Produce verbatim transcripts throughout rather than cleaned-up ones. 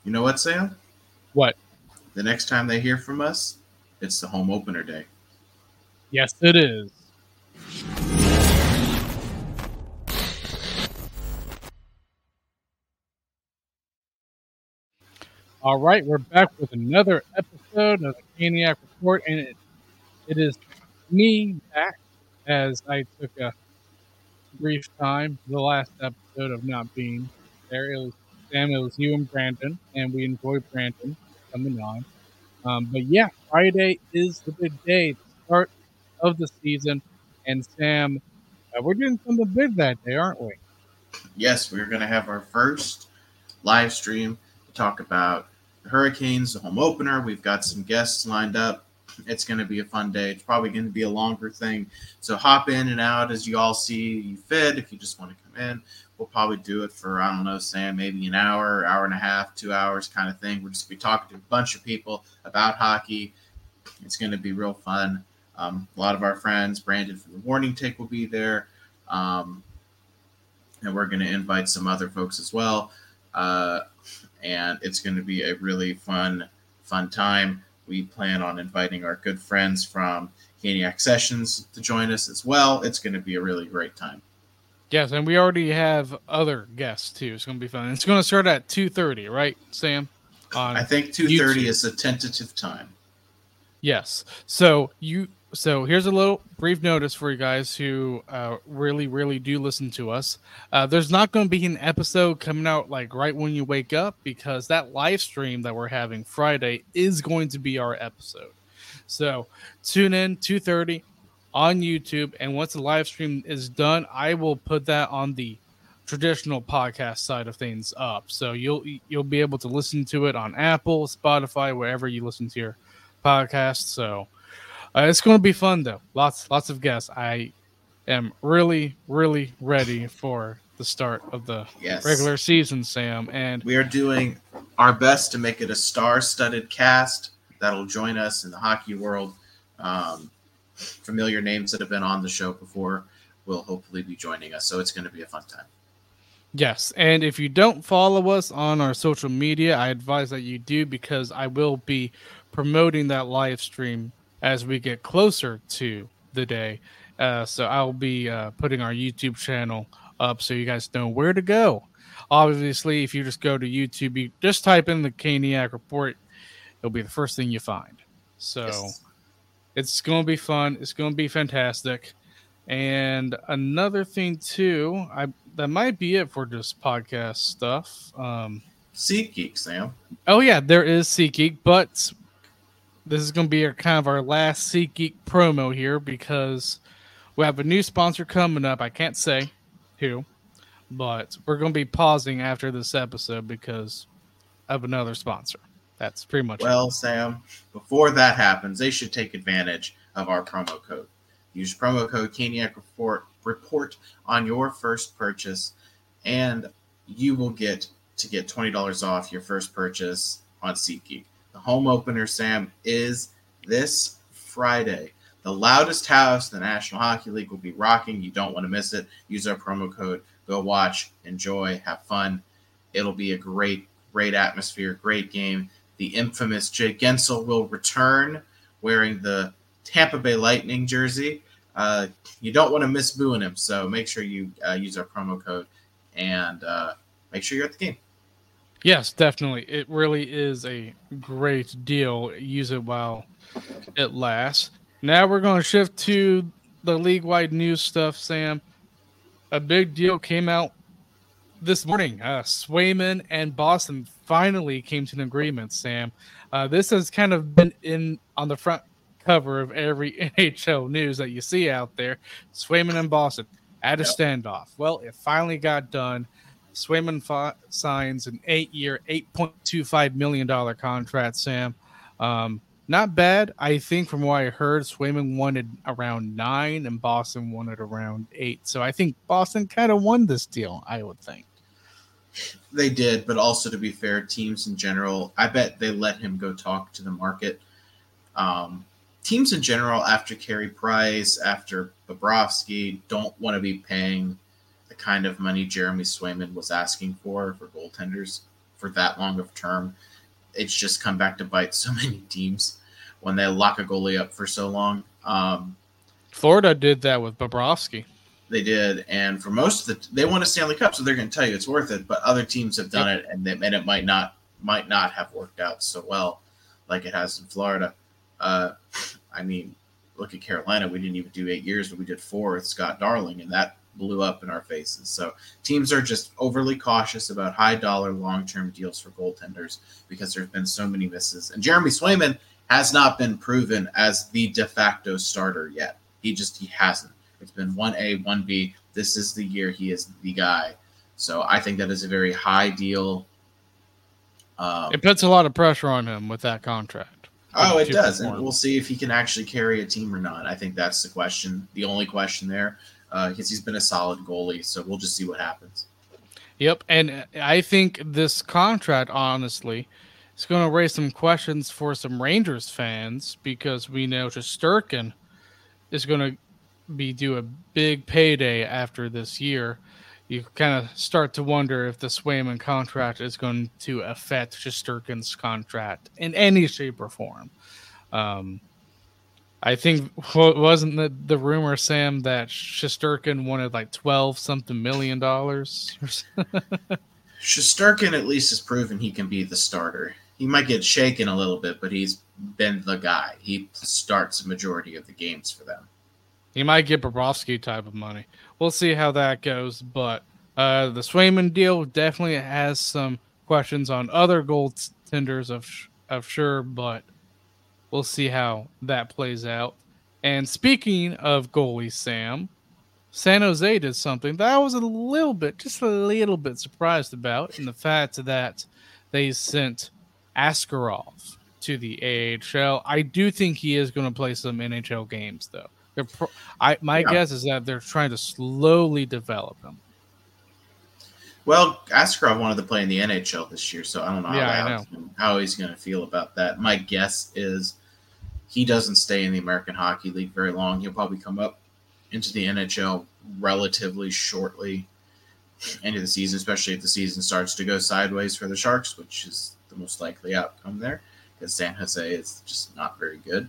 You know what, Sam? What? The next time they hear from us, it's the home opener day. Yes, it is. All right, we're back with another episode of the Caniac Report, and it, it is me back as I took a brief time the last episode of not being there. It was Sam, it was you and Brandon, and we enjoyed Brandon coming on. Um, but yeah, Friday is the big day, the start of the season, and Sam, uh, we're doing something big that day, aren't we? Yes, we're going to have our first live stream to talk about the Hurricanes, the home opener. We've got some guests lined up. It's going to be a fun day. It's probably going to be a longer thing. So hop in and out as you all see you fit. If you just want to come in, we'll probably do it for, I don't know, Sam, maybe an hour, hour and a half, two hours kind of thing. We'll just be talking to a bunch of people about hockey. It's going to be real fun. Um, a lot of our friends, Brandon from the Warning Take will be there. Um, and we're going to invite some other folks as well. Uh, and it's going to be a really fun, fun time. We plan on inviting our good friends from Caniac Sessions to join us as well. It's going to be a really great time. Yes, and we already have other guests too. It's going to be fun. It's going to start at two thirty, right, Sam? I On think two thirty YouTube. is a tentative time. Yes. So you so here's a little brief notice for you guys who uh, really really do listen to us. Uh, there's not going to be an episode coming out like right when you wake up because that live stream that we're having Friday is going to be our episode. So tune in two thirty on YouTube, and once the live stream is done, I will put that on the traditional podcast side of things up. So you'll you'll be able to listen to it on Apple, Spotify, wherever you listen to your podcast. So uh, it's going to be fun though. Lots lots of guests. I am really really ready for the start of the Yes. regular season, Sam. And We are doing our best to make it a star studded cast that'll join us in the hockey world. Um, familiar names that have been on the show before will hopefully be joining us. So it's going to be a fun time. yes, and if you don't follow us on our social media, I advise that you do because I will be promoting that live stream as we get closer to the day. Uh, so I'll be uh, putting our YouTube channel up so you guys know where to go. Obviously, if you just go to YouTube, you just type in the Caniac Report, it'll be the first thing you find. So Yes. it's going to be fun. It's going to be fantastic. And another thing too, I that might be it for just podcast stuff. Um, SeatGeek, Sam. oh yeah, there is SeatGeek, but this is going to be our kind of our last SeatGeek promo here because we have a new sponsor coming up. I can't say who, but we're going to be pausing after this episode because of another sponsor. That's pretty much it. Well, Sam, before that happens, they should take advantage of our promo code. Use promo code Caniac Report, report on your first purchase, and you will get to get twenty dollars off your first purchase on SeatGeek. The home opener, Sam, is this Friday. The loudest house in the National Hockey League will be rocking. You don't want to miss it. Use our promo code. Go watch, enjoy, have fun. It'll be a great, great atmosphere, great game. The infamous Jay Gensel will return wearing the Tampa Bay Lightning jersey. Uh, you don't want to miss booing him, so make sure you uh, use our promo code and uh, make sure you're at the game. Yes, definitely. It really is a great deal. Use it while it lasts. Now we're going to shift to the league wide news stuff, Sam. A big deal came out this morning. Uh, Swayman and Boston finally came to an agreement, Sam. Uh, this has kind of been in on the front cover of every N H L news that you see out there. Swayman and Boston at a Yep. standoff. Well, it finally got done. Swayman fi- signs an eight-year, eight point two five million dollar contract. Sam, um, not bad. I think from what I heard, Swayman wanted around nine, and Boston wanted around eight. So I think Boston kind of won this deal. I would think. They did, but also to be fair, teams in general, I bet they let him go talk to the market. Um, teams in general, after Carey Price, after Bobrovsky, don't want to be paying the kind of money Jeremy Swayman was asking for for goaltenders for that long of a term. It's just come back to bite so many teams when they lock a goalie up for so long. Um, Florida did that with Bobrovsky. They did, and for most of the, they won a Stanley Cup, so they're going to tell you it's worth it. But other teams have done yep. it, and, they, and it might not might not have worked out so well, like it has in Florida. Uh, I mean, look at Carolina. We didn't even do eight years, but we did four with Scott Darling, and that blew up in our faces. So teams are just overly cautious about high dollar, long term deals for goaltenders because there's been so many misses. And Jeremy Swayman has not been proven as the de facto starter yet. He just he hasn't. It's been one A, one B. This is the year he is the guy. So I think that is a very high deal. Um, it puts a lot of pressure on him with that contract. Oh, it does. Perform. And we'll see if he can actually carry a team or not. I think that's the question, the only question there, uh, because he's been a solid goalie. So we'll just see what happens. Yep. And I think this contract, honestly, is going to raise some questions for some Rangers fans because we know Shesterkin is going to be due a big payday after this year. You kind of start to wonder if the Swayman contract is going to affect Shesterkin's contract in any shape or form. Um, I think what wasn't the, the rumor, Sam, that Shesterkin wanted like twelve something million dollars. Shesterkin at least has proven he can be the starter. He might get shaken a little bit, but he's been the guy. He starts a majority of the games for them. He might get Bobrovsky type of money. We'll see how that goes. But uh, the Swayman deal definitely has some questions on other goaltenders of of sure, but we'll see how that plays out. And speaking of goalies, Sam, San Jose did something that I was a little bit, just a little bit surprised about, in the fact that they sent Askarov to the A H L. I do think he is going to play some N H L games, though. They're pro- I, my yeah. guess is that they're trying to slowly develop him. Well, Askarov wanted to play in the N H L this year, so I don't know, yeah, how, I know. how he's going to feel about that. My guess is he doesn't stay in the American Hockey League very long. He'll probably come up into the N H L relatively shortly into the season, especially if the season starts to go sideways for the Sharks, which is the most likely outcome there, because San Jose is just not very good.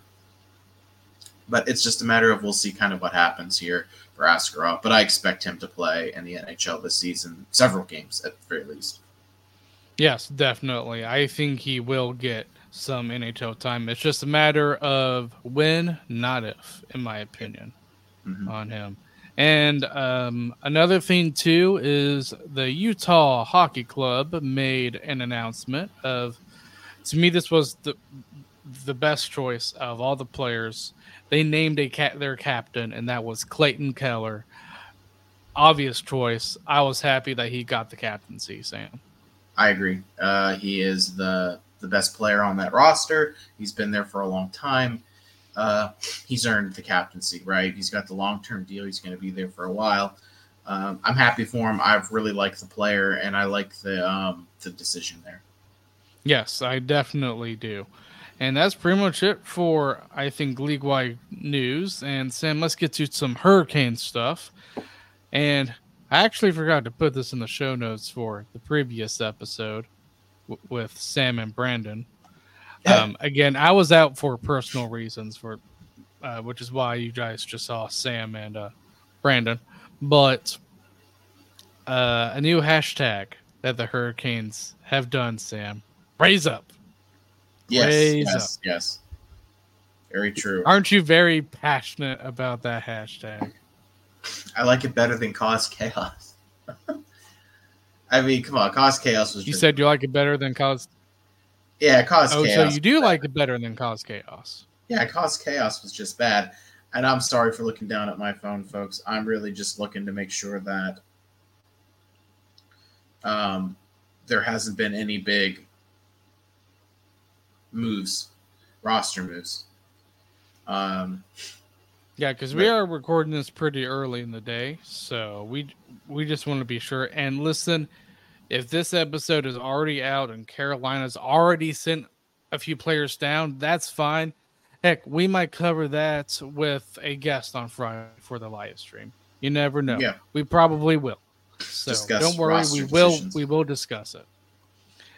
But it's just a matter of we'll see kind of what happens here for Askarov. But I expect him to play in the N H L this season, several games at the very least. Yes, definitely. I think he will get some N H L time. It's just a matter of when, not if, in my opinion, mm-hmm. on him. And um, another thing, too, is the Utah Hockey Club made an announcement of, to me, this was the the best choice of all the players. They named a ca- their captain, and that was Clayton Keller. Obvious choice. I was happy that he got the captaincy, Sam. I agree. Uh, he is the, the best player on that roster. He's been there for a long time. Uh, he's earned the captaincy, right? He's got the long-term deal. He's going to be there for a while. Um, I'm happy for him. I've really liked the player, and I like the um, the decision there. Yes, I definitely do. And that's pretty much it for, I think, league-wide news. And, Sam, let's get to some Hurricane stuff. And I actually forgot to put this in the show notes for the previous episode w- with Sam and Brandon. Um, again, I was out for personal reasons, for uh, which is why you guys just saw Sam and uh, Brandon. But uh, a new hashtag that the Hurricanes have done, Sam. Raise up. Yes, Raise yes, up. yes. Very true. Aren't you very passionate about that hashtag? I like it better than Cause Chaos. I mean, come on, Cause Chaos was. You just... said you like it better than Cause. Yeah, Cause oh, Chaos. Oh, so you do like it better than Cause Chaos. Yeah, Cause Chaos was just bad. And I'm sorry for looking down at my phone, folks. I'm really just looking to make sure that um, there hasn't been any big moves, roster moves. Um, yeah, because we are recording this pretty early in the day, so we we just want to be sure. And listen, if this episode is already out and Carolina's already sent a few players down, that's fine. Heck, we might cover that with a guest on Friday for the live stream. You never know. Yeah. We probably will. So Discuss don't worry, we will decisions. we will discuss it.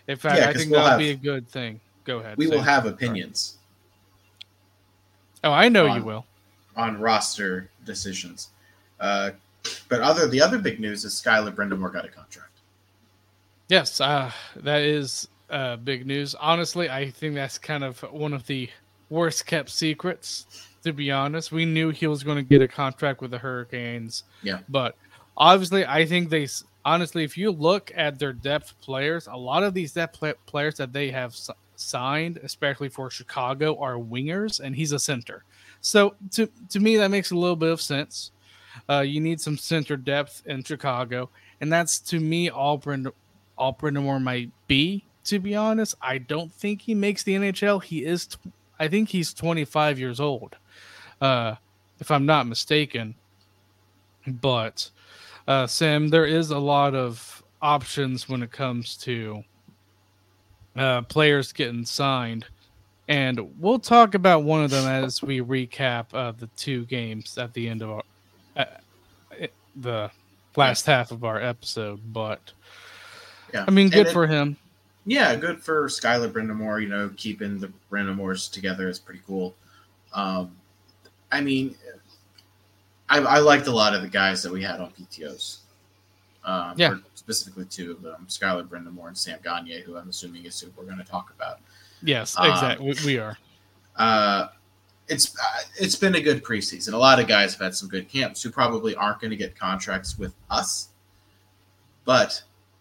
In fact, Yeah, I because think we'll that would have be a good thing. Go ahead. we will Sam. have Sorry. opinions. Oh, I know on, you will. on roster decisions. Uh, but other the other big news is Skylar Brindamore got a contract. Yes, uh, that is uh, big news. Honestly, I think that's kind of one of the worst kept secrets. To be honest, we knew he was going to get a contract with the Hurricanes. Yeah, but obviously, I think they honestly, if you look at their depth players, a lot of these depth players that they have signed, especially for Chicago, are wingers, and he's a center. So to to me, that makes a little bit of sense. Uh, you need some center depth in Chicago, and that's to me all Brenda, all Brindamore might be. To be honest, I don't think he makes the N H L. He is, t- I think he's twenty-five years old, uh, if I'm not mistaken. But uh, Sam, there is a lot of options when it comes to uh, players getting signed. And we'll talk about one of them as we recap uh, the two games at the end of our uh, the last yeah. half of our episode. But yeah, I mean, good it, for him. Yeah, good for Skylar Brindamore. You know, keeping the Brindamores together is pretty cool. Um, I mean, I, I liked a lot of the guys that we had on P T Os. Um, yeah, specifically two of them, Skylar Brindamore and Sam Gagner, who I'm assuming is who we're going to talk about. Yes, exactly. Um, we, we are. Uh, it's uh, it's been a good preseason. A lot of guys have had some good camps who probably aren't going to get contracts with us, but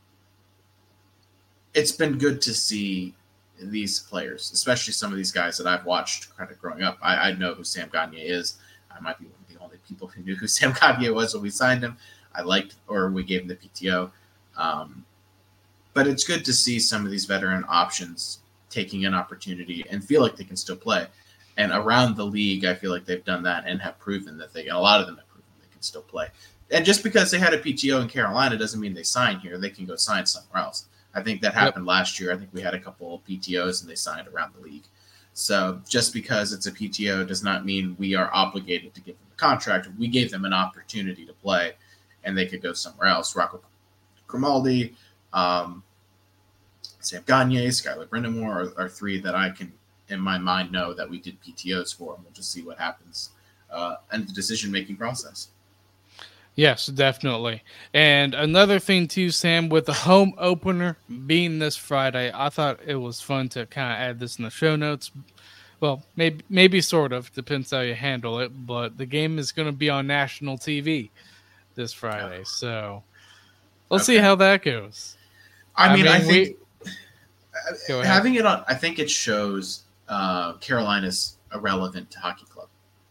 it's been good to see these players, especially some of these guys that I've watched kind of growing up. I, I know who Sam Gagner is. I might be one of the only people who knew who Sam Gagner was when we signed him. I liked, or we gave him the P T O. Um, but it's good to see some of these veteran options taking an opportunity and feel like they can still play. And around the league, I feel like they've done that and have proven that they, and a lot of them have proven they can still play. And just because they had a P T O in Carolina doesn't mean they sign here. They can go sign somewhere else. I think that happened yep. last year. I think we had a couple of P T Os and they signed around the league. So just because it's a P T O does not mean we are obligated to give them a contract. We gave them an opportunity to play and they could go somewhere else. Rocco Grimaldi, um, Sam Gagner, Skylar Brindamore are, are three that I can, in my mind, know that we did P T Os for, and we'll just see what happens uh, in the decision-making process. Yes, definitely. And another thing too, Sam, with the home opener being this Friday, I thought it was fun to kind of add this in the show notes. Well, maybe maybe sort of, depends how you handle it, but the game is going to be on national T V this Friday. Oh. So let's okay. see how that goes. I mean, I, mean, I think we, having it on, I think it shows uh, Carolina's irrelevant to hockey club.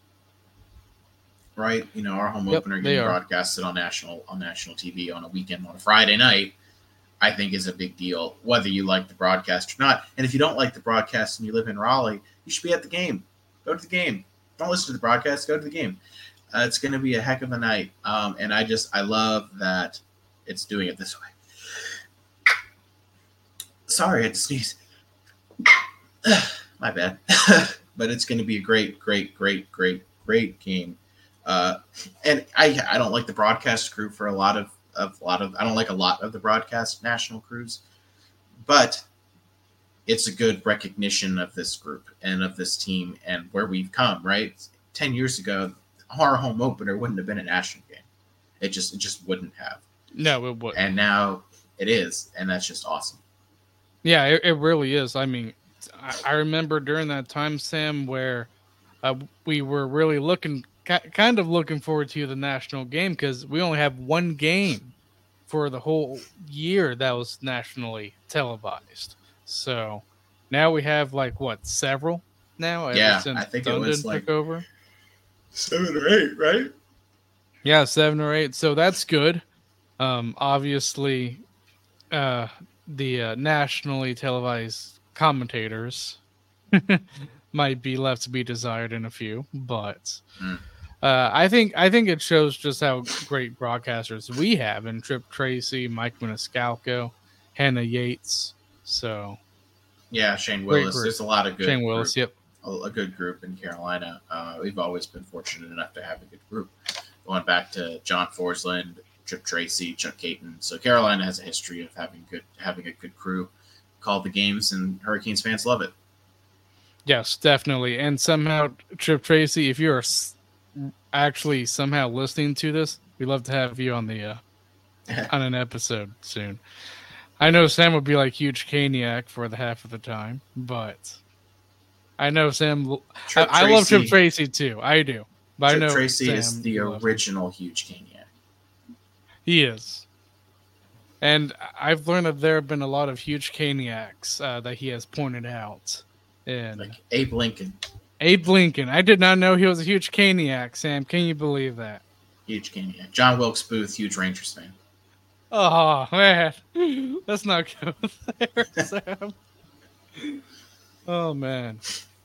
Right, you know, our home yep, opener getting broadcasted on national on national T V on a weekend on a Friday night, I think is a big deal, whether you like the broadcast or not. And if you don't like the broadcast and you live in Raleigh, you should be at the game. Go to the game. Don't listen to the broadcast. Go to the game. Uh, it's going to be a heck of a night, um, and I just I love that it's doing it this way. Sorry, I had to sneeze. My bad. But it's going to be a great, great, great, great, great game. Uh, and I I don't like the broadcast crew for a lot of, of a lot of I don't like a lot of the broadcast national crews, but it's a good recognition of this group and of this team and where we've come. Right, ten years ago, our home opener wouldn't have been a national game. It just it just wouldn't have. No, it wouldn't. And now it is, and that's just awesome. Yeah, it, it really is. I mean, I, I remember during that time, Sam, where uh, we were really looking. kind of looking forward to the national game because we only have one game for the whole year that was nationally televised. So now we have like what several now. Yeah, ever since I think Dundon it was like took over seven or eight, right? Yeah, seven or eight. So that's good. Um, obviously, uh, the uh, nationally televised commentators might be left to be desired in a few, but. Mm. Uh, I think I think it shows just how great broadcasters we have in Trip Tracy, Mike Maniscalco, Hannah Yates. So, yeah, Shane Willis. There's a lot of good. Shane Willis, group, yep, a, a good group in Carolina. Uh, we've always been fortunate enough to have a good group. Going back to John Forsland, Trip Tracy, Chuck Caton. So Carolina has a history of having good having a good crew. call the games, and Hurricanes fans love it. Yes, definitely. And somehow, Trip Tracy, if you are actually somehow listening to this, we'd love to have you on the uh, on an episode soon. I know Sam would be like huge Caniac for the half of the time, but I know Sam. I, I love Trip Tracy too. I do. But Trip I know Tracy Sam is the original him. huge Caniac. He is. And I've learned that there have been a lot of huge Caniacs uh, that he has pointed out. And like Abe Lincoln. Abe Lincoln. I did not know he was a huge Caniac, Sam. Can you believe that? Huge Caniac. John Wilkes Booth, huge Rangers fan. Oh, man. Let's not go there, Sam. Oh, man.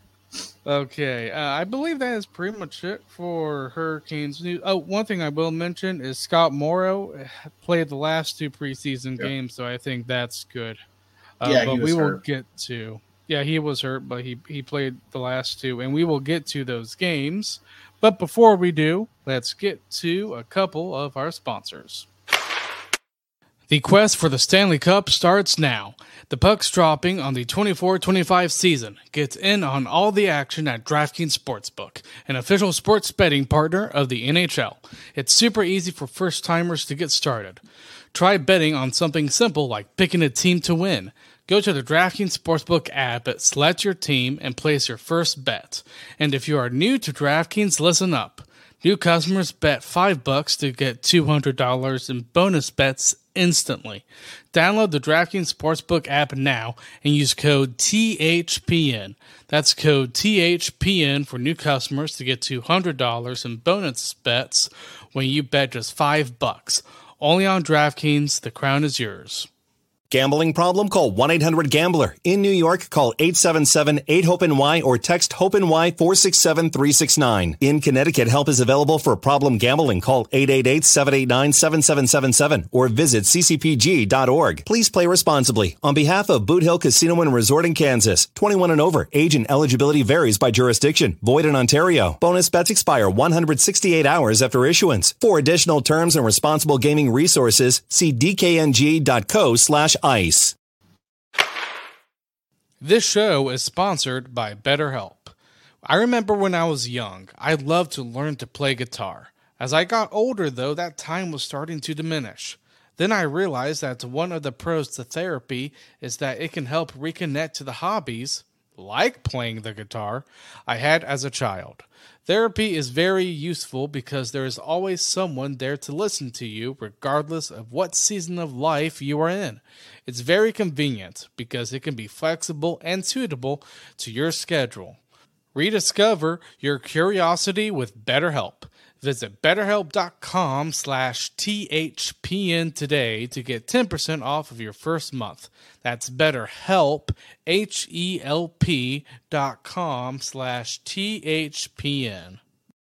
Okay. Uh, I believe that is pretty much it for Hurricanes news. Oh, one thing I will mention is Scott Morrow played the last two preseason yep. games, so I think that's good. Uh, yeah, but he was we will hurt. get to. Yeah, he was hurt, but he, he played the last two, and we will get to those games. But before we do, let's get to a couple of our sponsors. The quest for the Stanley Cup starts now. The puck's dropping on the twenty-four twenty-five season. Get in on all the action at DraftKings Sportsbook, an official sports betting partner of the N H L. It's super easy for first-timers to get started. Try betting on something simple like picking a team to win. Go to the DraftKings Sportsbook app, select your team, and place your first bet. And if you are new to DraftKings, listen up. New customers bet five bucks to get two hundred dollars in bonus bets instantly. Download the DraftKings Sportsbook app now and use code T H P N. That's code T H P N for new customers to get two hundred dollars in bonus bets when you bet just five bucks. Only on DraftKings, the crown is yours. Gambling problem? Call one eight hundred gambler. In New York, call eight seven seven eight hope N Y or text HOPE-NY four six seven three six nine. In Connecticut, help is available for problem gambling. Call eight eight eight seven eight nine seven seven seven seven or visit c c p g dot org. Please play responsibly. On behalf of Boot Hill Casino and Resort in Kansas, twenty-one and over. Age and eligibility varies by jurisdiction. Void in Ontario. Bonus bets expire one hundred sixty-eight hours after issuance. For additional terms and responsible gaming resources, see d k n g dot co slash ice. This show is sponsored by BetterHelp. I remember when I was young, I loved to learn to play guitar. As I got older, though, that time was starting to diminish. Then I realized that one of the pros to therapy is that it can help reconnect to the hobbies, like playing the guitar, I had as a child. Therapy is very useful because there is always someone there to listen to you regardless of what season of life you are in. It's very convenient because it can be flexible and suitable to your schedule. Rediscover your curiosity with BetterHelp. Visit betterhelp.com slash THPN today to get ten percent off of your first month. That's BetterHelp, H E L P dot com slash THPN.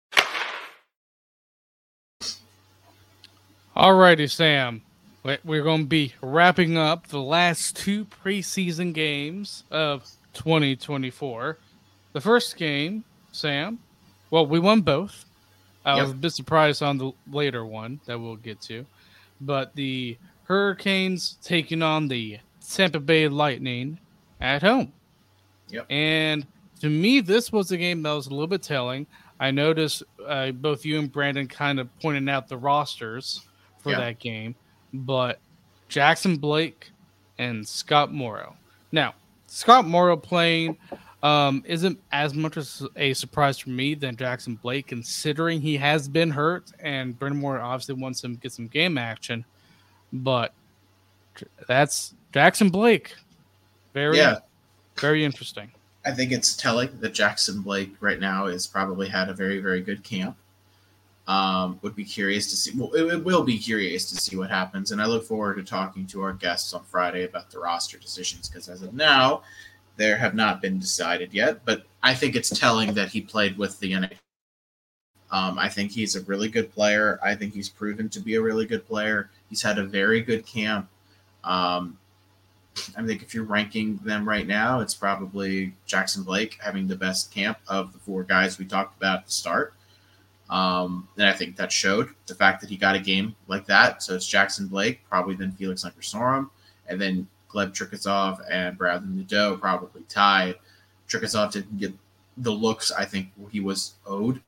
Alrighty, Sam. We're going to be wrapping up the last two preseason games of twenty twenty-four. The first game, Sam, well, we won both. I yep. was a bit surprised on the later one that we'll get to. But the Hurricanes taking on the Tampa Bay Lightning at home. Yep. And to me, this was a game that was a little bit telling. I noticed uh, both you and Brandon kind of pointed out the rosters for yep. that game. But Jackson Blake and Scott Morrow. Now, Scott Morrow playing um, isn't as much as a surprise for me than Jackson Blake, considering he has been hurt, and Brandon Moore obviously wants him to get some game action. But that's Jackson Blake. Very, yeah. very interesting. I think it's telling that Jackson Blake right now has probably had a very, very good camp. Um, would be curious to see. Well, it, it will be curious to see what happens, and I look forward to talking to our guests on Friday about the roster decisions, because as of now, there have not been decided yet. But I think it's telling that he played with the N H L. Um, I think he's a really good player. I think he's proven to be a really good player. He's had a very good camp. Um, I think if you're ranking them right now, it's probably Jackson Blake having the best camp of the four guys we talked about at the start. Um, and I think that showed the fact that he got a game like that. So it's Jackson Blake, probably then Felix Ungersorum, and then Gleb Trikazov and Bradley Nadeau probably tied. Trikazov didn't get the looks I think he was owed.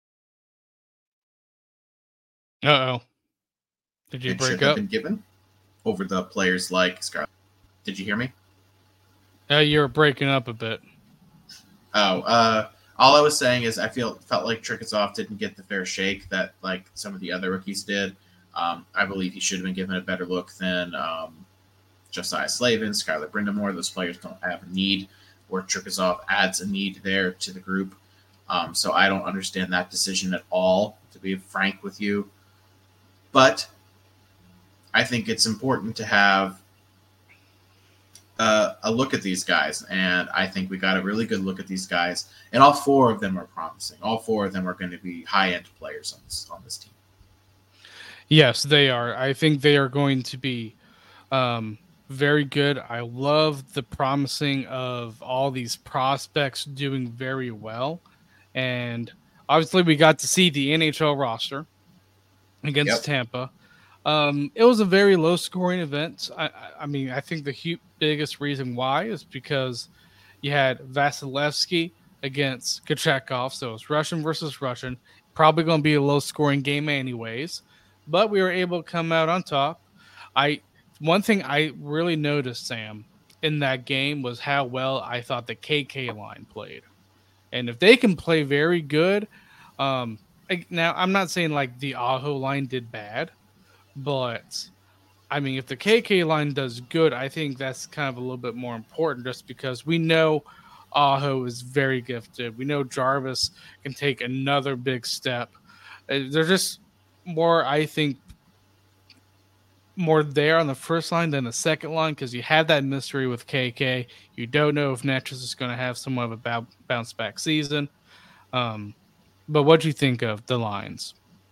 Uh-oh. Did you it break should up? have been given over the players like Scarlett. Did you hear me? Uh, you're breaking up a bit. Oh, uh, all I was saying is I feel felt like Trikazov didn't get the fair shake that like some of the other rookies did. Um, I believe he should have been given a better look than um, Josiah Slavin, Skylar Brindamore. Those players don't have a need, or Trikazov adds a need there to the group. Um, so I don't understand that decision at all, to be frank with you. But I think it's important to have uh, a look at these guys, and I think we got a really good look at these guys, and all four of them are promising. All four of them are going to be high-end players on this on this team. Yes, they are. I think they are going to be um, very good. I love the promising of all these prospects doing very well. And obviously we got to see the N H L roster against Yep. Tampa. Um, it was a very low-scoring event. I, I mean, I think the hu- biggest reason why is because you had Vasilevsky against Kochetkov, so it's Russian versus Russian. Probably going to be a low-scoring game anyways, but we were able to come out on top. I one thing I really noticed, Sam, in that game was how well I thought the K K line played. And if they can play very good, um, like, now I'm not saying like the Aho line did bad, but I mean, if the K K line does good, I think that's kind of a little bit more important just because we know Aho is very gifted. We know Jarvis can take another big step. Uh, They're just more, I think, more there on the first line than the second line because you have that mystery with K K. You don't know if Netris is going to have somewhat of a bou- bounce back season. Um, but what do you think of the lines?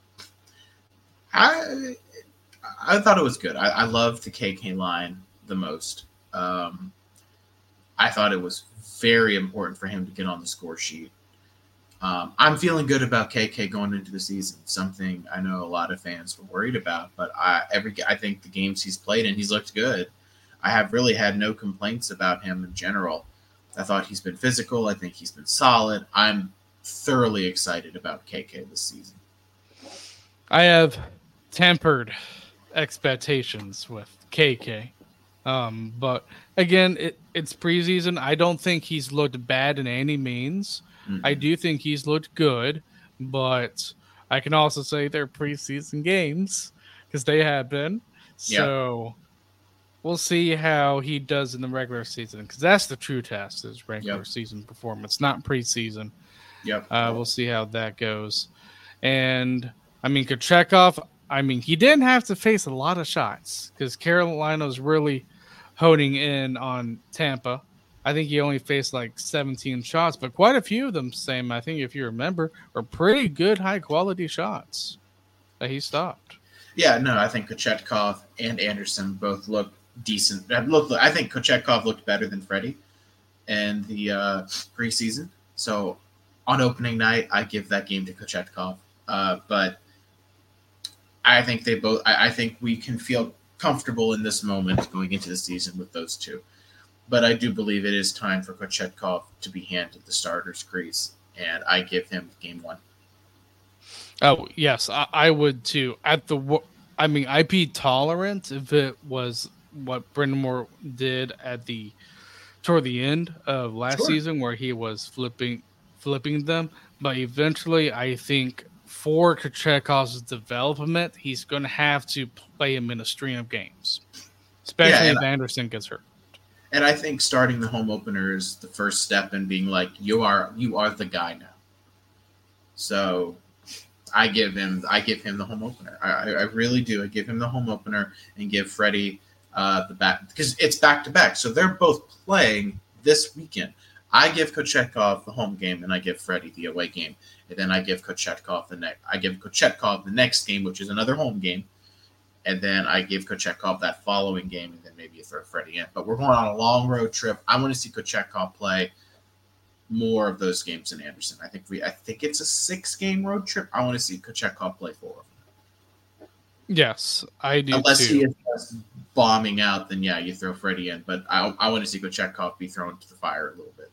I I thought it was good. I, I loved the K K line the most. Um, I thought it was very important for him to get on the score sheet. Um, I'm feeling good about K K going into the season. Something I know a lot of fans were worried about, but I every I think the games he's played in, he's looked good. I have really had no complaints about him in general. I thought he's been physical. I think he's been solid. I'm thoroughly excited about K K this season. I have tempered expectations with K K. Um, but again, it, it's preseason. I don't think he's looked bad in any means. Mm-hmm. I do think he's looked good, but I can also say they're preseason games because they have been. So yep. We'll see how he does in the regular season because that's the true test is regular yep. season performance, not preseason. Yep. Uh, we'll see how that goes. And I mean, Kochetkov, I mean, he didn't have to face a lot of shots because Carolina's really honing in on Tampa. I think he only faced like seventeen shots, but quite a few of them, Sam, I think if you remember, were pretty good, high-quality shots that he stopped. Yeah, no, I think Kochetkov and Anderson both look decent. I think Kochetkov looked better than Freddie in the uh, preseason. So on opening night, I give that game to Kochetkov. Uh, but I think they both. I, I think we can feel comfortable in this moment going into the season with those two. But I do believe it is time for Kochetkov to be handed the starter's crease, and I give him game one. Oh yes, I, I would too. At the, I mean, I'd be tolerant if it was what Brindamore did at the toward the end of last sure. season, where he was flipping flipping them. But eventually, I think for Kochetkov's development, he's going to have to play him in a string of games, especially yeah, if Anderson gets hurt. And I think starting the home opener is the first step in being like, you are you are the guy now. So I give him I give him the home opener. I, I really do. I give him the home opener and give Freddie uh, the back because it's back to back. So they're both playing this weekend. I give Kochetkov the home game and I give Freddie the away game. And then I give Kochetkov the next I give Kochetkov the next game, which is another home game. And then I give Kochetkov that following game, and then maybe you throw Freddie in. But we're going on a long road trip. I want to see Kochetkov play more of those games than Anderson. I think we. I think it's a six-game road trip. I want to see Kochetkov play four of them. Yes, I do Unless too. he is just bombing out, then yeah, you throw Freddie in. But I, I want to see Kochetkov be thrown to the fire a little bit.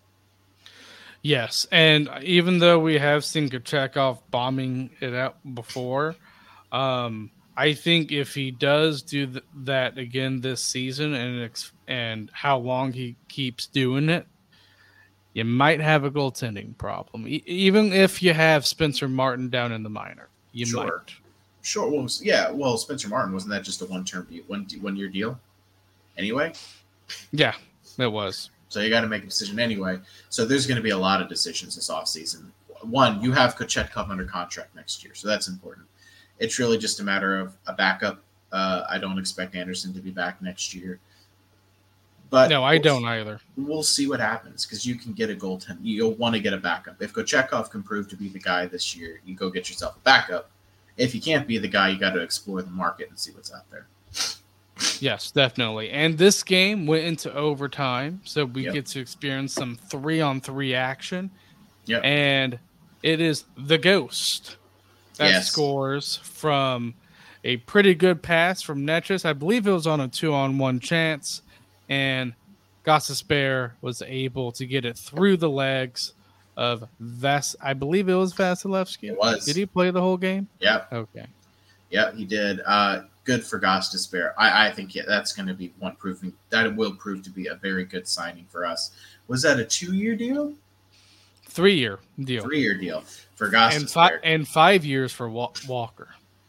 Yes, and even though we have seen Kochetkov bombing it out before, um, I think if he does do th- that again this season, and ex- and how long he keeps doing it, you might have a goaltending problem. E- even if you have Spencer Martin down in the minor, you might. Sure. Sure. Well, yeah. Well, Spencer Martin, wasn't that just a one-term deal, one one year deal? Anyway. Yeah, it was. So you got to make a decision anyway. So there's going to be a lot of decisions this offseason. One, you have Kochetkov under contract next year, so that's important. It's really just a matter of a backup. Uh, I don't expect Anderson to be back next year. But no, I we'll, don't either. We'll see what happens because you can get a goaltender. You'll want to get a backup. If Kochetkov can prove to be the guy this year, you go get yourself a backup. If he can't be the guy, you got to explore the market and see what's out there. Yes, definitely. And this game went into overtime, so we yep. get to experience some three-on-three action. Yep. And it is the Ghost that yes. scores from a pretty good pass from Netchus. I believe it was on a two-on-one chance, and Gostisbehere was able to get it through the legs of Vas. I believe it was Vasilevsky. It was. Did he play the whole game? Yeah. Okay. Yeah, he did. Uh, good for Gostisbehere. I, I think yeah, that's going to be one proving that will prove to be a very good signing for us. Was that a two-year deal? Three-year deal. Three-year deal for Gostisbehere. And, fi- and five years for Wa- Walker.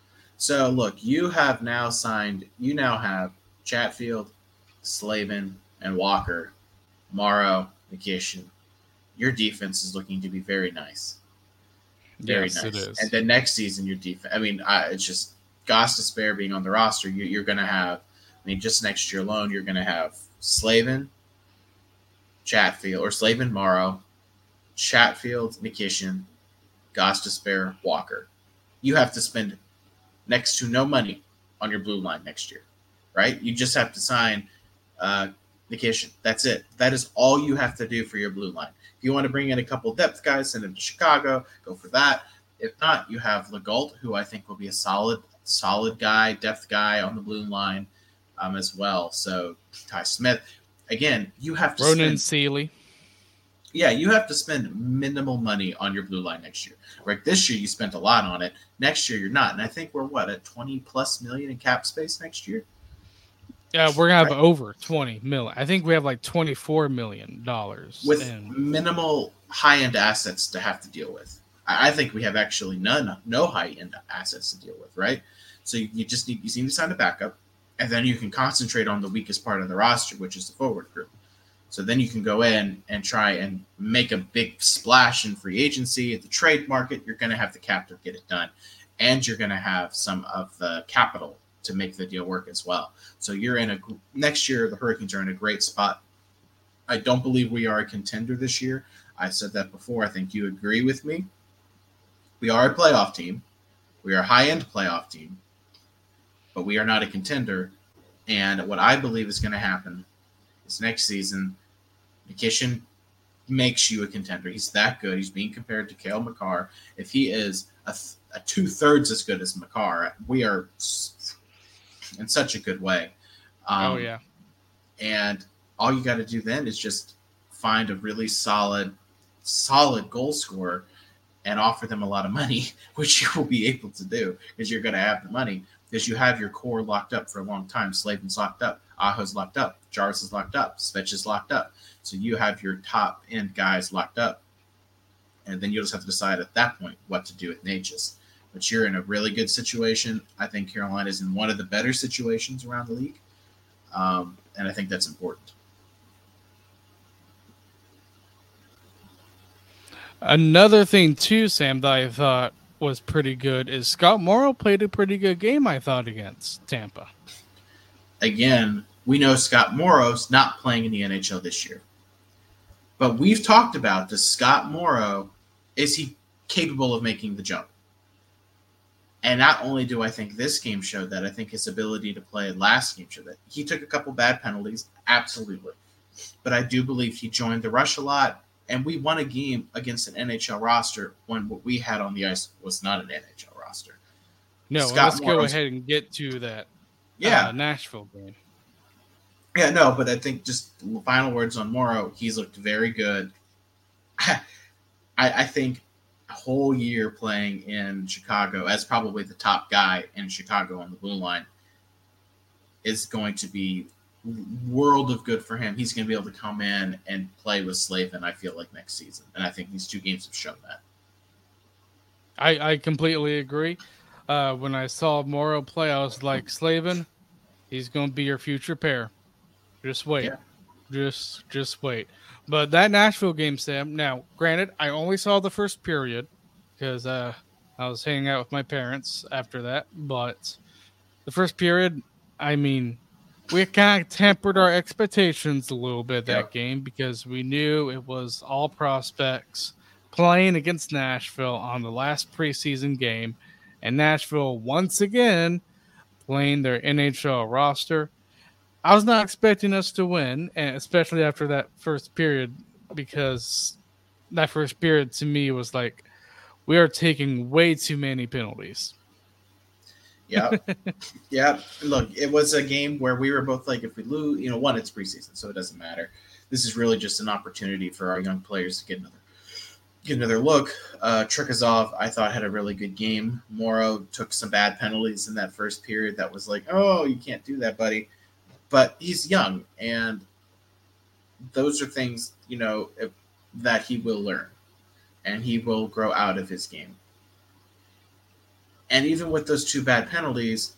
So, look, you have now signed – you now have Chatfield, Slavin, and Walker, Morrow, Nikishin. Your defense is looking to be very nice. Very yes, nice. It is. And then next season, your defense – I mean, I, it's just Gostisbehere being on the roster, you, you're going to have – I mean, just next year alone, you're going to have Slavin, Chatfield – or Slavin, Morrow, Chatfield, Nikishin, Gostisbehere, Walker. You have to spend next to no money on your blue line next year, right? You just have to sign uh, Nikishin. That's it. That is all you have to do for your blue line. If you want to bring in a couple depth guys, send them to Chicago, go for that. If not, you have Legault, who I think will be a solid, solid guy, depth guy on the blue line um, as well. So Ty Smith, again, you have to Ronan spend, Seeley. Yeah, you have to spend minimal money on your blue line next year. Right, this year you spent a lot on it. Next year you're not, and I think we're what at twenty plus million in cap space next year. Yeah, we're gonna have right? over twenty million. I think we have like twenty four million dollars with in. minimal high end assets to have to deal with. I think we have actually none, no high end assets to deal with. Right, so you, you just need you need to sign a backup, and then you can concentrate on the weakest part of the roster, which is the forward group. So then you can go in and try and make a big splash in free agency at the trade market. You're going to have the cap to get it done. And you're going to have some of the capital to make the deal work as well. So you're in a – next year, the Hurricanes are in a great spot. I don't believe we are a contender this year. I said that before. I think you agree with me. We are a playoff team. We are a high-end playoff team. But we are not a contender. And what I believe is going to happen is next season – Nikishin makes you a contender. He's that good. He's being compared to Cale Makar. If he is a, a two-thirds as good as Makar, we are in such a good way. Um, oh, yeah. And all you got to do then is just find a really solid, solid goal scorer and offer them a lot of money, which you will be able to do because you're going to have the money because you have your core locked up for a long time. Slavin's locked up. Aho's locked up. Jarvis is locked up. Svech is locked up. So you have your top end guys locked up. And then you'll just have to decide at that point what to do with Natchez. But you're in a really good situation. I think Carolina is in one of the better situations around the league. Um, and I think that's important. Another thing, too, Sam, that I thought was pretty good is Scott Morrow played a pretty good game, I thought, against Tampa. Again, we know Scott Morrow's not playing in the N H L this year. But we've talked about, does Scott Morrow, is he capable of making the jump? And not only do I think this game showed that, I think his ability to play last game showed that. He took a couple bad penalties, absolutely. But I do believe he joined the rush a lot, and we won a game against an N H L roster when what we had on the ice was not an N H L roster. No, Scott let's go Morrow's- ahead and get to that Yeah, uh, Nashville game. yeah, no, but I think just final words on Morrow. He's looked very good. I, I think a whole year playing in Chicago as probably the top guy in Chicago on the blue line is going to be world of good for him. He's going to be able to come in and play with Slavin, I feel like, next season. And I think these two games have shown that. I, I completely agree. Uh, when I saw Morrow play, I was like, Slavin, he's going to be your future pair. Just wait. Yeah. Just just wait. But that Nashville game, Sam, now, granted, I only saw the first period because uh, I was hanging out with my parents after that. But the first period, I mean, we kind of tempered our expectations a little bit that Yep. game because we knew it was all prospects playing against Nashville on the last preseason game. And Nashville, once again, playing their N H L roster. I was not expecting us to win, and especially after that first period, because that first period to me was like, we are taking way too many penalties. Yeah. yeah. Look, it was a game where we were both like, if we lose, you know, one, it's preseason, so it doesn't matter. This is really just an opportunity for our young players to get another get another look. Uh, Trikazov, I thought, had a really good game. Morrow took some bad penalties in that first period that was like, oh, you can't do that, buddy. But he's young, and those are things, you know, if, that he will learn, and he will grow out of his game. And even with those two bad penalties,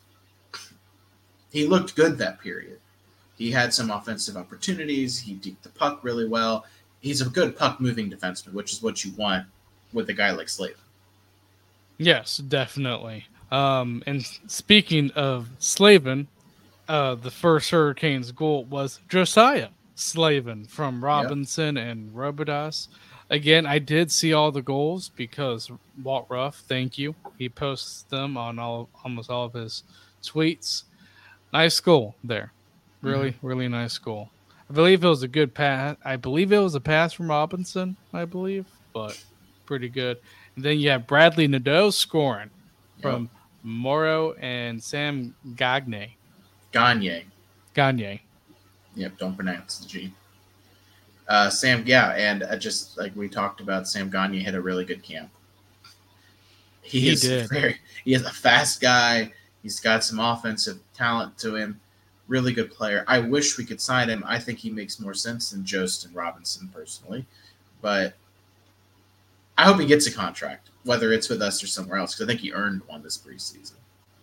he looked good that period. He had some offensive opportunities. He deked the puck really well. He's a good puck-moving defenseman, which is what you want with a guy like Slavin. Yes, definitely. Um, and speaking of Slavin, uh, the first Hurricanes goal was Josiah Slavin from Robinson yep. and Robidas. Again, I did see all the goals because Walt Ruff, thank you. He posts them on all almost all of his tweets. Nice goal there. Really, mm-hmm. really nice goal. I believe it was a good pass. I believe it was a pass from Robinson, I believe, but pretty good. And then you have Bradley Nadeau scoring yep. from Morrow and Sam Gagne. Gagne. Gagne. Yep, don't pronounce the G. Uh, Sam, yeah, and uh, just like we talked about, Sam Gagne had a really good camp. He, he is did. Very, he is a fast guy. He's got some offensive talent to him. Really good player. I wish we could sign him. I think he makes more sense than Jost and Robinson personally, but I hope he gets a contract, whether it's with us or somewhere else, because I think he earned one this preseason.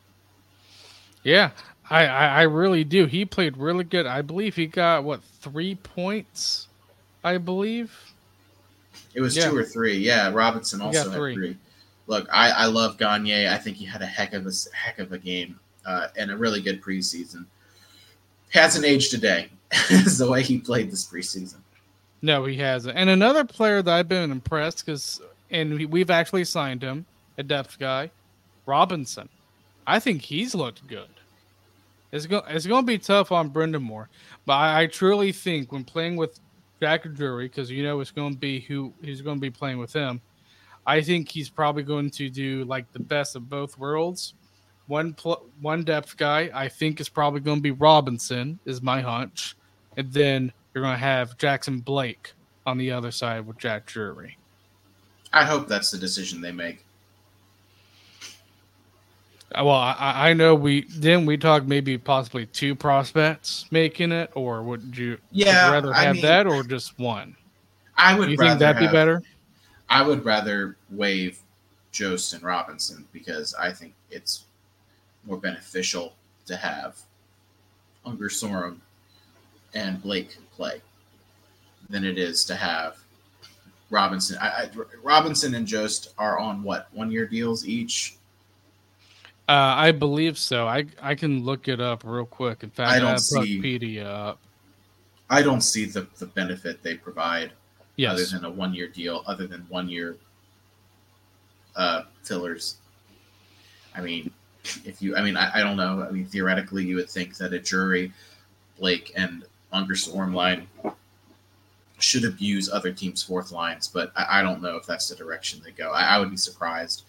Yeah, I, I, I really do. He played really good. I believe he got, what, three points, I believe? It was yeah. two or three. Yeah, Robinson also had three. three. Look, I, I love Gagne. I think he had a heck of a heck of a game uh, and a really good preseason. Hasn't aged a day is the way he played this preseason. No, he hasn't. And another player that I've been impressed because, and we, we've actually signed him, a depth guy, Robinson. I think he's looked good. It's going it's going to be tough on Brendan Moore, but I, I truly think when playing with Jack Drury, because you know it's going to be who he's going to be playing with him, I think he's probably going to do like the best of both worlds. One pl- one depth guy, I think, is probably going to be Robinson, is my hunch. And then you're going to have Jackson Blake on the other side with Jack Drury. I hope that's the decision they make. Well, I, I know we didn't we talk maybe possibly two prospects making it, or would you, yeah, would you rather I have mean, that or just one? I would Do you rather think that'd have, be better? I would rather waive Jost and Robinson because I think it's more beneficial to have Unger Sorum and Blake play than it is to have Robinson. I, I, Robinson and Jost are on what, one year deals each? Uh, I believe so. I I can look it up real quick. In fact, I don't I have see Puckpedia up. I don't see the, the benefit they provide Yes. other than a one year deal, other than one year uh, fillers. I mean, if you, I mean, I, I don't know. I mean, theoretically, you would think that a Drury, Blake, and Unger Sorum line should abuse other teams' fourth lines, but I, I don't know if that's the direction they go. I, I would be surprised.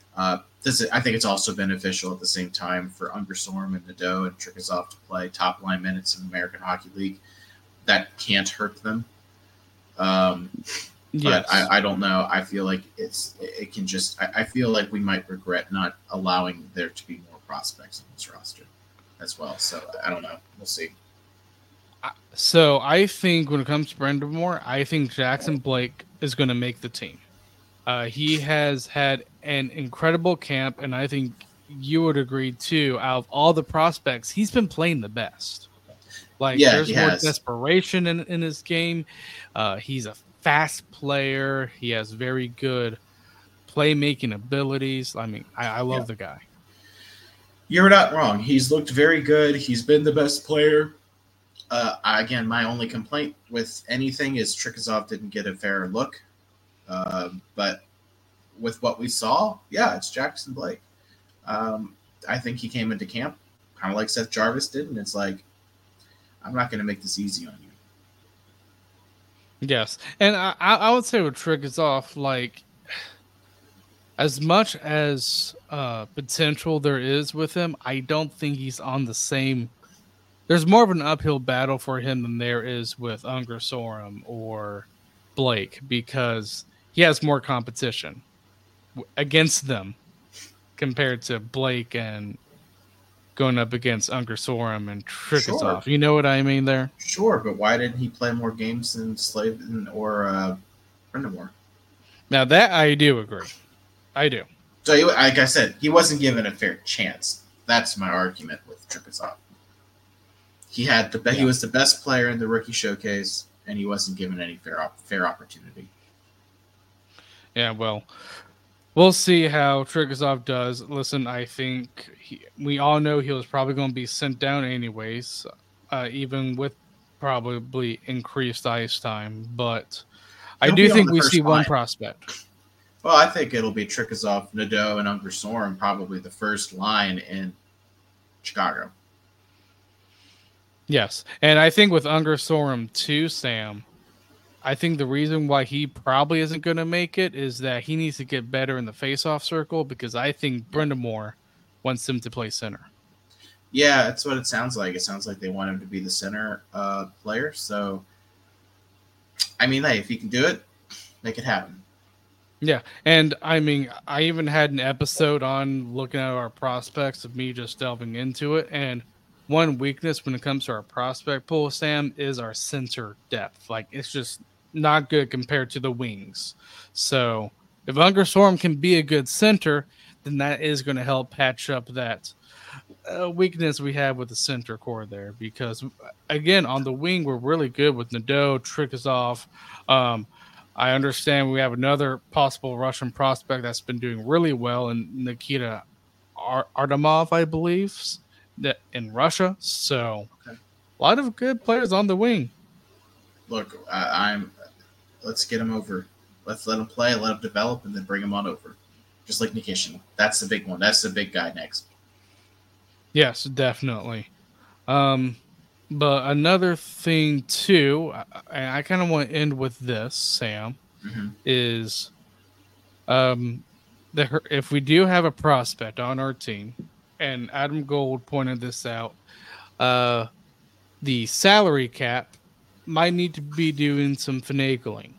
Uh, this is, I think it's also beneficial at the same time for Ungersorm and Nadeau and Trikazov to play top line minutes in the American Hockey League. That can't hurt them. Um, Yes. But I, I don't know. I feel like it's it can just. I, I feel like we might regret not allowing there to be more prospects on this roster as well. So I don't know. We'll see. So I think when it comes to Brind'Amour, I think Jackson Blake is going to make the team. Uh, he has had an incredible camp, and I think you would agree too. Out of all the prospects, he's been playing the best. Like Yeah, there's he more has. desperation in, in his game. Uh, he's a fast player. He has very good playmaking abilities. I mean, I, I love Yeah. the guy. You're not wrong. He's looked very good. He's been the best player. Uh, again, my only complaint with anything is Trikazov didn't get a fair look. Uh, but with what we saw, yeah, it's Jackson Blake. Um, I think he came into camp kind of like Seth Jarvis did, and it's like, I'm not going to make this easy on you. Yes, and I, I would say with Trikazov, like as much as uh, potential there is with him, I don't think he's on the same. There's more of an uphill battle for him than there is with Ungersorm or Blake because he has more competition against them compared to Blake and going up against Ungersorm and Trikazov. Sure. You know what I mean there? Sure, but why didn't he play more games than Slavin or uh, Brind'Amour? Now that I do agree. I do. So, he, like I said, he wasn't given a fair chance. That's my argument with Trikazov. He had the be- Yeah. he was the best player in the rookie showcase, and he wasn't given any fair op- fair opportunity. Yeah, well, we'll see how Trikazov does. Listen, I think he, we all know he was probably going to be sent down anyways, uh, even with probably increased ice time. But I He'll do be on think the we first see one line. prospect. Well, I think it'll be Trikazov, Nadeau, and Ungersorm probably the first line in Chicago. Yes, and I think with Ungersorm too, Sam, I think the reason why he probably isn't going to make it is that he needs to get better in the face-off circle because I think Brind'Amour wants him to play center. Yeah, that's what it sounds like. It sounds like they want him to be the center uh, player. So, I mean, hey, if he can do it, make it happen. Yeah, and I mean, I even had an episode on looking at our prospects of me just delving into it, and one weakness when it comes to our prospect pool, Sam, is our center depth. Like, it's just not good compared to the wings. So, if Ungersorm can be a good center, then that is going to help patch up that uh, weakness we have with the center core there. Because, again, on the wing, we're really good with Nadeau, Trikazov. Um, I understand we have another possible Russian prospect that's been doing really well in Nikita Ar- Artemov, I believe, that in Russia. So, Okay. a lot of good players on the wing. Look, I, I'm. Let's get him over. Let's let him play, let him develop, and then bring him on over. Just like Nikishin. That's the big one. That's the big guy next. Yes, definitely. Um, but another thing too, I, I kind of want to end with this, Sam, Mm-hmm. is um, the, if we do have a prospect on our team, and Adam Gold pointed this out, uh, the salary cap might need to be doing some finagling.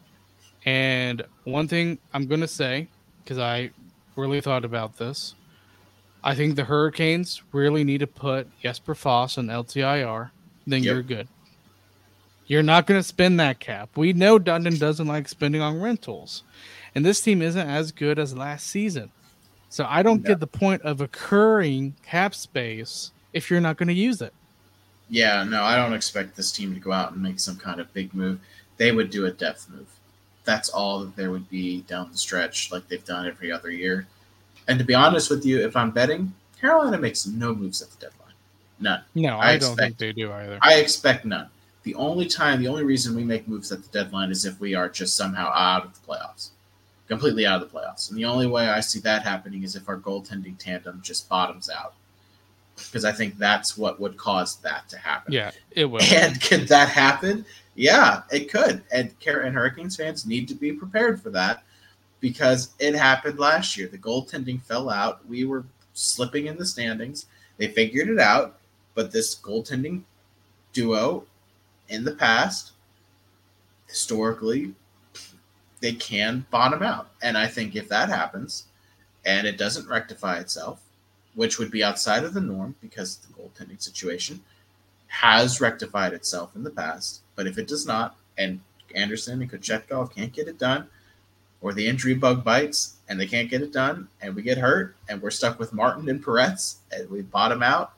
And one thing I'm going to say, because I really thought about this, I think the Hurricanes really need to put Jesper Foss on L T I R. Then Yep. you're good. You're not going to spend that cap. We know Dundon doesn't like spending on rentals. And this team isn't as good as last season. So I don't No. get the point of accruing cap space if you're not going to use it. Yeah, no, I don't expect this team to go out and make some kind of big move. They would do a depth move. That's all that there would be down the stretch, like they've done every other year. And to be honest with you, if I'm betting, Carolina makes no moves at the deadline. None. No, I I, don't expect- think they do either. I expect none. The only time, the only reason we make moves at the deadline is if we are just somehow out of the playoffs. Completely out of the playoffs. And the only way I see that happening is if our goaltending tandem just bottoms out. Because I think that's what would cause that to happen. Yeah, it will. And could that happen? Yeah, it could. And, Car- and Hurricanes fans need to be prepared for that. because it happened last year. The goaltending fell out. We were slipping in the standings. They figured it out, but this goaltending duo in the past, historically, they can bottom out. And I think if that happens and it doesn't rectify itself, which would be outside of the norm because the goaltending situation has rectified itself in the past, but if it does not, and Anderson and Kochetkov can't get it done, or the injury bug bites and they can't get it done, and we get hurt, and we're stuck with Martin and Peretz, and we bottom out,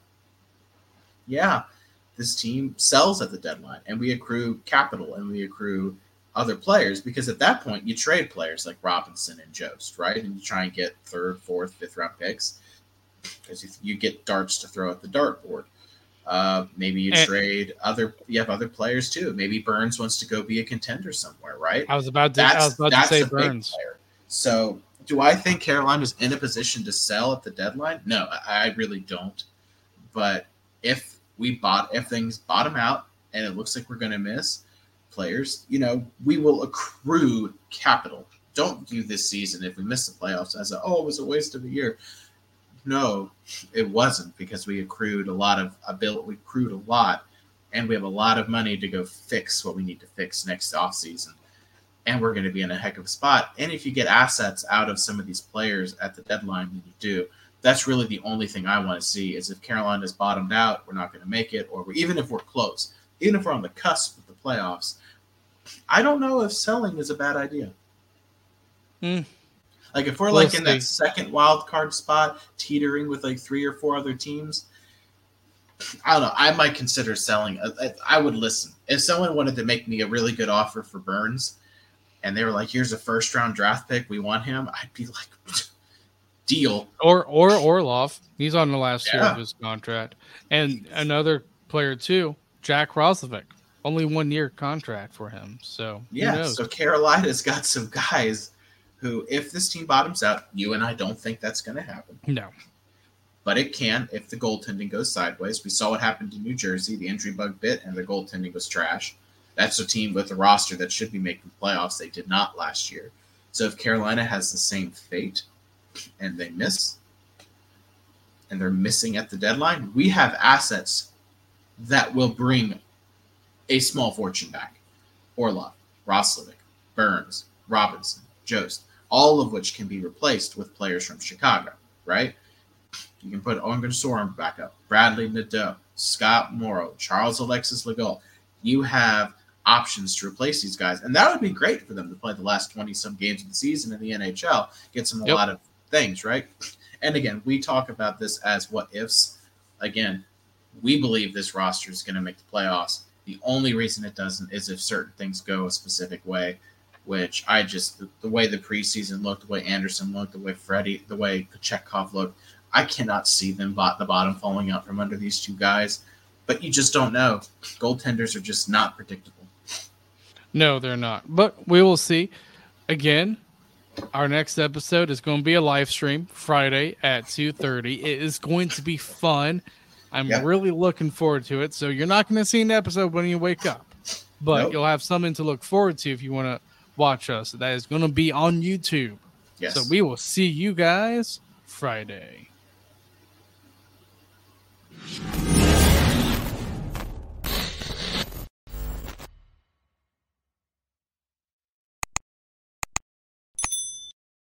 yeah, this team sells at the deadline, and we accrue capital, and we accrue other players, because at that point, you trade players like Robinson and Jost, right? And you try and get third, fourth, fifth round picks, because you, you get darts to throw at the dartboard. Uh, maybe you and, trade other. You have other players too. Maybe Burns wants to go be a contender somewhere, right? I was about to. That's, I was about that's to say a Burns. Big player. So, do I think Carolina's in a position to sell at the deadline? No, I, I really don't. But if we bought, if things bottom out and it looks like we're going to miss players, you know, we will accrue capital. Don't view this season if we miss the playoffs as a oh, it was a waste of a year. No, it wasn't, because we accrued a lot of a bill. We accrued a lot, and we have a lot of money to go fix what we need to fix next offseason. And we're going to be in a heck of a spot. And if you get assets out of some of these players at the deadline, when you do, that's really the only thing I want to see is if Carolina's bottomed out, we're not going to make it, or we're, even if we're close, even if we're on the cusp of the playoffs, I don't know if selling is a bad idea. Hmm. Like, if we're, we'll like, see. in that second wild card spot, teetering with, like, three or four other teams, I don't know. I might consider selling. I, I would listen. If someone wanted to make me a really good offer for Burns, and they were like, here's a first-round draft pick, we want him, I'd be like, deal. Or or Orlov. He's on the last yeah. year of his contract. And another player, too, Jack Roslovic. Only one-year contract for him. So, yeah, so Carolina's got some guys who, if this team bottoms out, you and I don't think that's going to happen. No. But it can if the goaltending goes sideways. We saw what happened to New Jersey. The injury bug bit, and the goaltending was trash. That's a team with a roster that should be making playoffs. They did not last year. So if Carolina has the same fate and they miss, and they're missing at the deadline, we have assets that will bring a small fortune back. Orlov, Roslovic, Burns, Robinson, Jost, all of which can be replaced with players from Chicago, right? You can put Owen Sorum back up, Bradley Nadeau, Scott Morrow, Charles Alexis Legault. You have options to replace these guys, and that would be great for them to play the last twenty-some games of the season in the N H L, get some a yep. lot of things, right? And again, we talk about this as what-ifs. Again, we believe this roster is going to make the playoffs. The only reason it doesn't is if certain things go a specific way, which I just, the, the way the preseason looked, the way Anderson looked, the way Freddie, the way Kochetkov looked, I cannot see them bot the bottom falling out from under these two guys. But you just don't know. Goaltenders are just not predictable. No, they're not. But we will see. Again, our next episode is going to be a live stream Friday at two thirty. It is going to be fun. I'm yep. really looking forward to it. So you're not going to see an episode when you wake up. But nope. you'll have something to look forward to if you want to watch us. That is going to be on YouTube. Yes. So we will see you guys Friday.